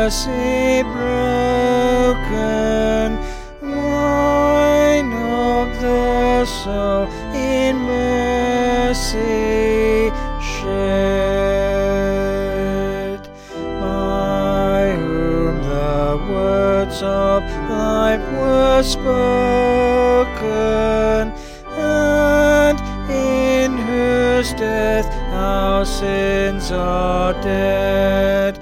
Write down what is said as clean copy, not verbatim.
mercy broken, wine of the soul in mercy shed, by whom the words of life were spoken, and in whose death our sins are dead.